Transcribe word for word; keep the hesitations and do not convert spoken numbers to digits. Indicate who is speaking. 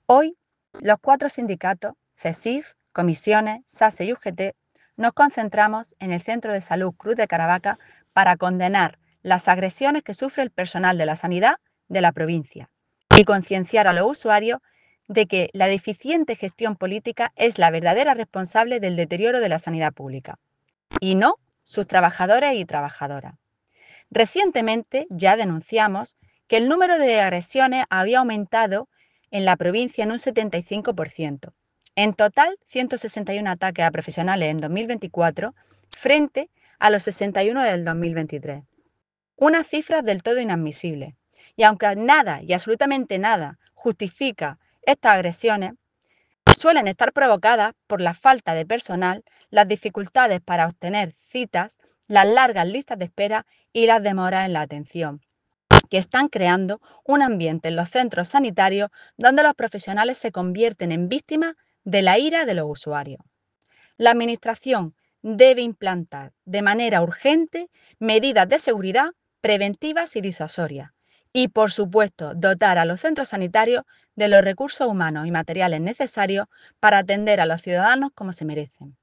Speaker 1: Hoy, los cuatro sindicatos, CESIF, comisiones, SASE y U G T, nos concentramos en el Centro de Salud Cruz de Caravaca para condenar las agresiones que sufre el personal de la sanidad de la provincia y concienciar a los usuarios de que la deficiente gestión política es la verdadera responsable del deterioro de la sanidad pública, y no sus trabajadores y trabajadoras. Recientemente ya denunciamos que el número de agresiones había aumentado en la provincia en un setenta y cinco por ciento. En total, ciento sesenta y uno ataques a profesionales en dos mil veinticuatro frente a los sesenta y uno del dos mil veintitrés. Unas cifras del todo inadmisibles. Y aunque nada y absolutamente nada justifica estas agresiones, suelen estar provocadas por la falta de personal, las dificultades para obtener citas, las largas listas de espera y las demoras en la atención, que están creando un ambiente en los centros sanitarios donde los profesionales se convierten en víctimas de la ira de los usuarios. La Administración debe implantar de manera urgente medidas de seguridad preventivas y disuasorias y, por supuesto, dotar a los centros sanitarios de los recursos humanos y materiales necesarios para atender a los ciudadanos como se merecen.